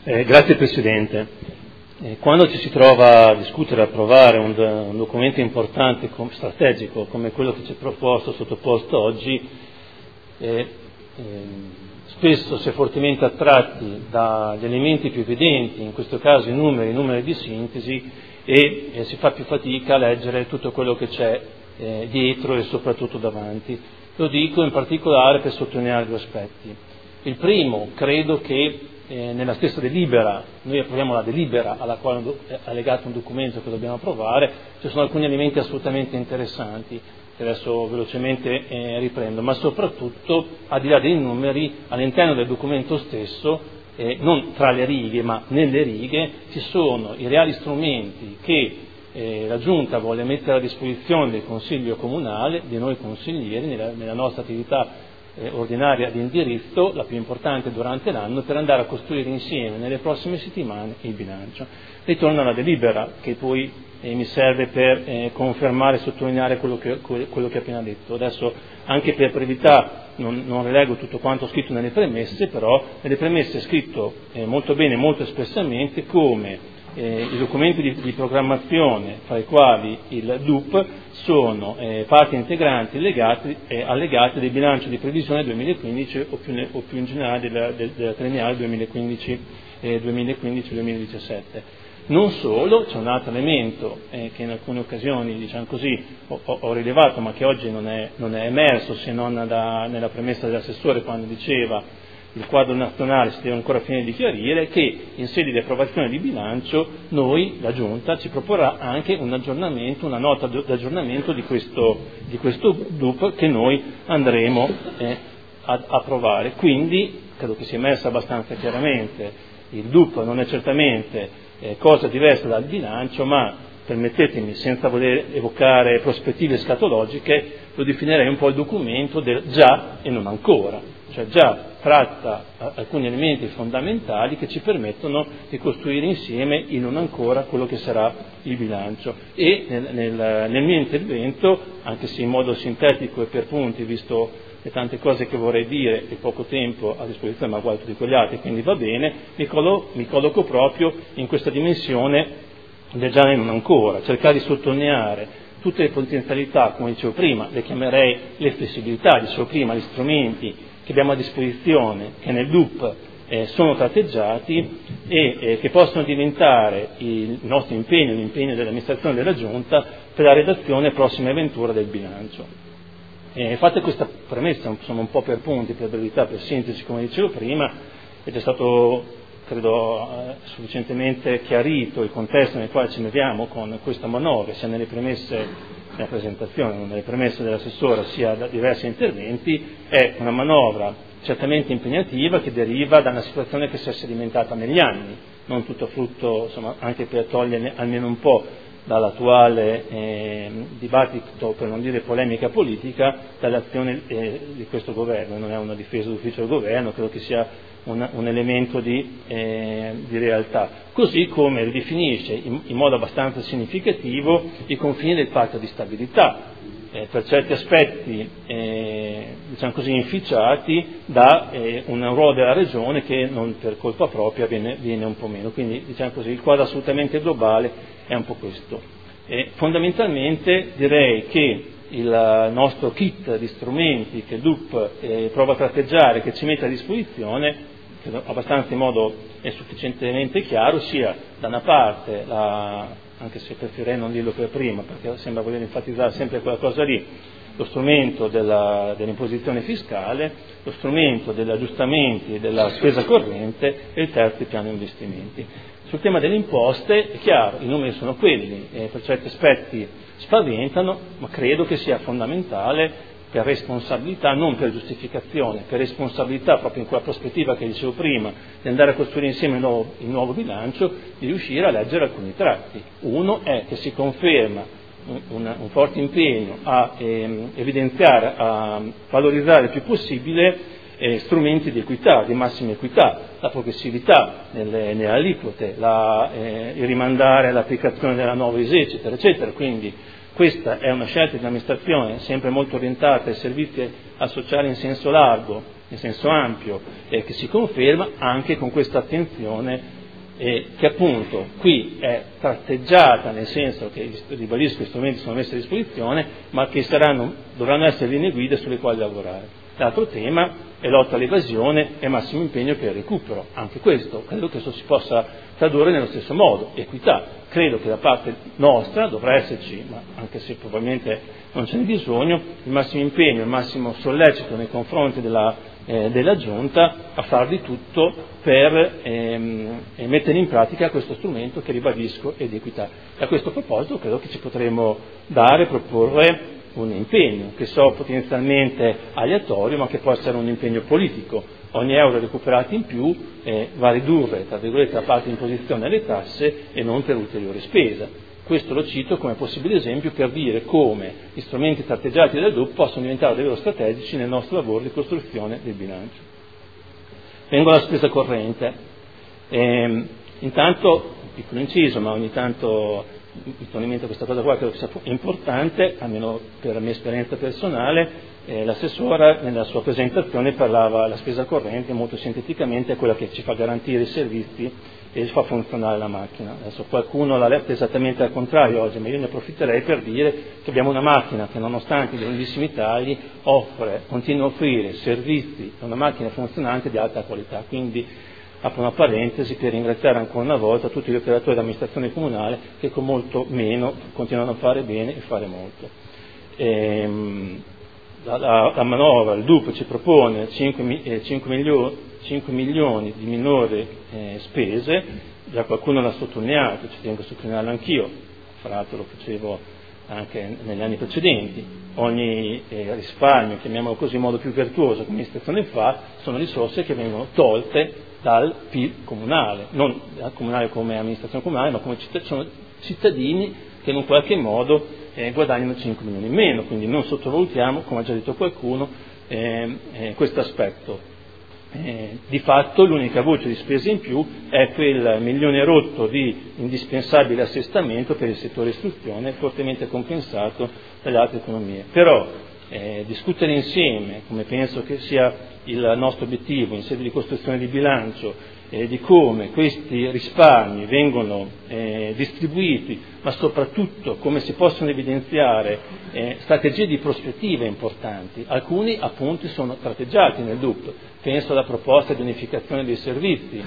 Grazie Presidente. Quando ci si trova a discutere e approvare un documento importante, strategico, come quello che ci è sottoposto oggi, spesso si è fortemente attratti dagli elementi più evidenti, in questo caso i numeri di sintesi, e si fa più fatica a leggere tutto quello che c'è dietro e soprattutto davanti. Lo dico in particolare per sottolineare due aspetti. Il primo, credo che nella stessa delibera, noi approviamo la delibera alla quale è legato un documento che dobbiamo approvare, ci sono alcuni elementi assolutamente interessanti, che adesso velocemente riprendo, ma soprattutto, al di là dei numeri, all'interno del documento stesso, non tra le righe ma nelle righe, ci sono i reali strumenti che la Giunta vuole mettere a disposizione del Consiglio Comunale, di noi consiglieri, nella nostra attività ordinaria di indirizzo, la più importante durante l'anno, per andare a costruire insieme nelle prossime settimane il bilancio. Ritorno alla delibera, che poi mi serve per confermare e sottolineare quello che ho appena detto. Adesso, anche per brevità, non rilego tutto quanto ho scritto nelle premesse, però nelle premesse è scritto molto bene, molto espressamente, come i documenti di programmazione, fra i quali il DUP, sono parti integranti allegate del bilancio di previsione 2015 o più in generale del triennale 2015-2017. Non solo, c'è un altro elemento che in alcune occasioni, diciamo così, ho rilevato, ma che oggi non è emerso, se non nella premessa dell'assessore, quando diceva il quadro nazionale si deve ancora finire di chiarire, che in sede di approvazione di bilancio noi, la Giunta, ci proporrà anche un aggiornamento, una nota d'aggiornamento di questo DUP che noi andremo ad approvare. Quindi credo che sia emersa abbastanza chiaramente: il DUP non è certamente cosa diversa dal bilancio, ma permettetemi, senza voler evocare prospettive scatologiche, lo definirei un po' il documento del già e non ancora, cioè già tratta alcuni elementi fondamentali che ci permettono di costruire insieme il non ancora quello che sarà il bilancio. E nel mio intervento, anche se in modo sintetico e per punti, visto le tante cose che vorrei dire e poco tempo a disposizione, ma guardo tutti quegli altri, quindi va bene, mi colloco proprio in questa dimensione del già e non ancora, cercare di sottolineare tutte le potenzialità, come dicevo prima, le chiamerei le flessibilità, dicevo prima, gli strumenti che abbiamo a disposizione, che nel DUP sono tratteggiati e che possono diventare il nostro impegno, l'impegno dell'amministrazione della Giunta per la redazione prossima e ventura del bilancio. Fatta questa premessa, sono un po' per punti, per brevità, per sintesi, come dicevo prima, ed è stato, credo, sufficientemente chiarito il contesto nel quale ci muoviamo con questa manovra, sia nelle premesse nella presentazione, nelle premesse dell'assessore, sia da diversi interventi. È una manovra certamente impegnativa, che deriva da una situazione che si è sedimentata negli anni, non tutto frutto, insomma, anche per togliere almeno un po' dall'attuale dibattito, per non dire polemica politica, dall'azione di questo governo. Non è una difesa d'ufficio del governo, credo che sia un elemento di realtà, così come ridefinisce in modo abbastanza significativo i confini del patto di stabilità, per certi aspetti diciamo così inficiati da un ruolo della Regione che non per colpa propria viene un po' meno. Quindi, diciamo così, il quadro assolutamente globale è un po' questo. Fondamentalmente direi che il nostro kit di strumenti che il DUP prova a tratteggiare, che ci mette a disposizione, credo abbastanza in modo sufficientemente chiaro, sia da una parte, anche se preferirei non dirlo per prima perché sembra voler enfatizzare sempre quella cosa lì, lo strumento dell'imposizione fiscale, lo strumento degli aggiustamenti e della spesa corrente, e il terzo il piano investimenti. Sul tema delle imposte è chiaro, i numeri sono quelli, per certi aspetti spaventano, ma credo che sia fondamentale, per responsabilità, non per giustificazione, per responsabilità, proprio in quella prospettiva che dicevo prima, di andare a costruire insieme il nuovo bilancio, di riuscire a leggere alcuni tratti. Uno è che si conferma un forte impegno a evidenziare, a valorizzare il più possibile strumenti di equità, di massima equità, la progressività nelle aliquote, il rimandare l'applicazione della nuova ISEE, eccetera, eccetera. Quindi questa è una scelta di amministrazione sempre molto orientata ai servizi sociali in senso largo, in senso ampio, che si conferma anche con questa attenzione che appunto qui è tratteggiata, nel senso che, ribadisco, gli strumenti sono messi a disposizione, ma che dovranno essere linee guida sulle quali lavorare. L'altro tema è lotta all'evasione e massimo impegno per il recupero. Anche questo credo che si possa tradurre nello stesso modo, equità. Credo che da parte nostra dovrà esserci, ma anche se probabilmente non ce n'è bisogno, il massimo impegno, il massimo sollecito nei confronti della Giunta a far di tutto per mettere in pratica questo strumento che, ribadisco, è di equità. E a questo proposito credo che ci potremo proporre un impegno che potenzialmente aleatorio, ma che può essere un impegno politico. Ogni euro recuperato in più va a ridurre, tra virgolette, la parte di imposizione alle tasse e non per ulteriore spesa. Questo lo cito come possibile esempio per dire come gli strumenti tratteggiati dal DUP possono diventare davvero strategici nel nostro lavoro di costruzione del bilancio. Vengo alla spesa corrente. Intanto, piccolo inciso, ma ogni tanto mi torna in mente questa cosa qua, credo che sia importante, almeno per la mia esperienza personale. L'assessora nella sua presentazione parlava della spesa corrente molto sinteticamente, è quella che ci fa garantire i servizi e fa funzionare la macchina. Adesso qualcuno l'ha letta esattamente al contrario oggi, ma io ne approfitterei per dire che abbiamo una macchina che, nonostante i grandissimi tagli, continua a offrire servizi, è una macchina funzionante di alta qualità. Quindi apro una parentesi per ringraziare ancora una volta tutti gli operatori dell'amministrazione comunale che con molto meno continuano a fare bene e fare molto. La manovra, il DUP ci propone 5 milioni di minori spese, già qualcuno l'ha sottolineato, ci tengo a sottolinearlo anch'io, fra l'altro lo facevo anche negli anni precedenti. Ogni risparmio, chiamiamolo così in modo più virtuoso, che l'amministrazione fa, sono risorse che vengono tolte dal PIL comunale, non comunale come amministrazione comunale, ma come sono cittadini che in un qualche modo guadagnano 5 milioni in meno, quindi non sottovalutiamo, come ha già detto qualcuno, questo aspetto. Di fatto l'unica voce di spesa in più è quel milione rotto di indispensabile assestamento per il settore istruzione, fortemente compensato dalle altre economie. Però discutere insieme, come penso che sia il nostro obiettivo in sede di costruzione di bilancio, di come questi risparmi vengono distribuiti, ma soprattutto come si possono evidenziare strategie di prospettiva importanti. Alcuni appunti sono tratteggiati nel DUP, penso alla proposta di unificazione dei servizi,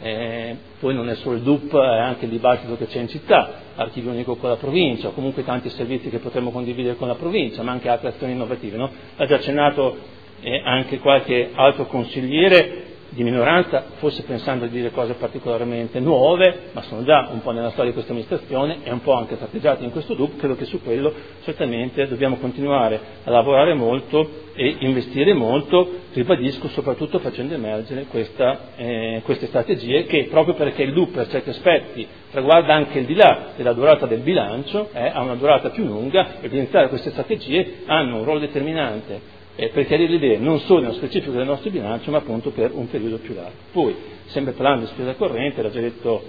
poi non è solo il DUP, è anche il dibattito che c'è in città, archivio unico con la provincia, o comunque tanti servizi che potremmo condividere con la provincia, ma anche altre azioni innovative, no? Ha già accennato anche qualche altro consigliere di minoranza, forse pensando di dire cose particolarmente nuove, ma sono già un po' nella storia di questa amministrazione e un po' anche tratteggiate in questo DUP. Credo che su quello certamente dobbiamo continuare a lavorare molto e investire molto, ribadisco, soprattutto facendo emergere queste strategie che, proprio perché il DUP per certi aspetti riguarda anche il di là della durata del bilancio, ha una durata più lunga, e evidenziare queste strategie hanno un ruolo determinante per chiarire le idee non solo nello specifico del nostro bilancio, ma appunto per un periodo più largo. Poi, sempre parlando di spesa corrente, l'ha già detto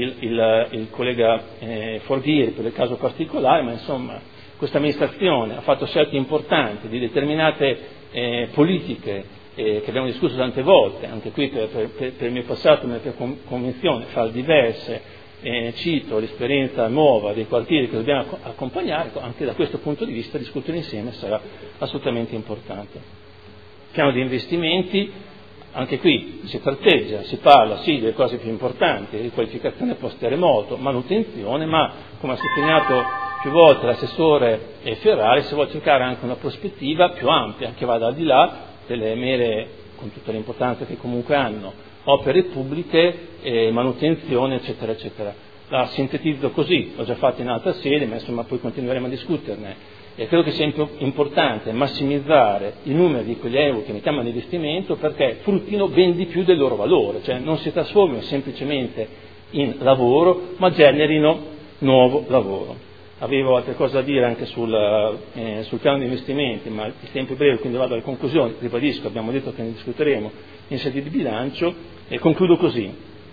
il collega Forghieri per il caso particolare, ma insomma questa amministrazione ha fatto scelte importanti di determinate politiche che abbiamo discusso tante volte, anche qui per il mio passato, per convinzione, fra diverse. Cito l'esperienza nuova dei quartieri che dobbiamo accompagnare, anche da questo punto di vista discutere insieme sarà assolutamente importante. Piano di investimenti, anche qui si tratteggia, si parla sì delle cose più importanti, riqualificazione post terremoto, manutenzione, ma come ha sottolineato più volte l'assessore Ferrari, si vuole cercare anche una prospettiva più ampia che vada al di là delle mere, con tutta l'importanza che comunque hanno, opere pubbliche, manutenzione, eccetera, eccetera. La sintetizzo così, l'ho già fatto in altra sede, ma insomma poi continueremo a discuterne. Credo che sia importante massimizzare i numeri di quegli euro che mettiamo all'investimento perché fruttino ben di più del loro valore, cioè non si trasformino semplicemente in lavoro, ma generino nuovo lavoro. Avevo altre cose da dire anche sul piano di investimenti, ma il tempo è breve, quindi vado alle conclusioni. Ribadisco, abbiamo detto che ne discuteremo in sede di bilancio e concludo così.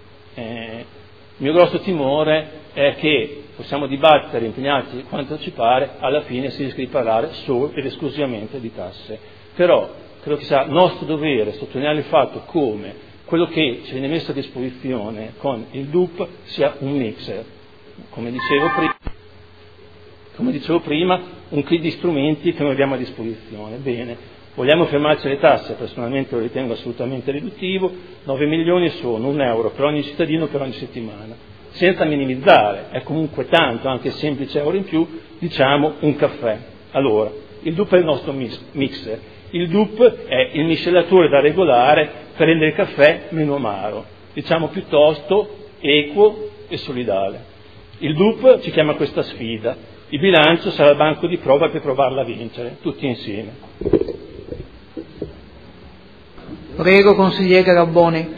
Il mio grosso timore è che possiamo dibattere, impegnarci quanto ci pare, alla fine si rischia di parlare solo ed esclusivamente di tasse. Però credo che sia nostro dovere sottolineare il fatto come quello che ci viene messo a disposizione con il DUP sia un mixer, come dicevo prima, un kit di strumenti che noi abbiamo a disposizione. Bene, vogliamo fermarci alle tasse? Personalmente lo ritengo assolutamente riduttivo. 9 milioni sono €1 per ogni cittadino per ogni settimana, senza minimizzare, è comunque tanto, anche semplice euro in più, diciamo un caffè. Allora, il DUP è il nostro mixer, il DUP è il miscelatore da regolare per rendere il caffè meno amaro, diciamo piuttosto equo e solidale. Il DUP ci chiama a questa sfida, il bilancio sarà il banco di prova per provarla a vincere, tutti insieme. Prego, consigliere Garabboni.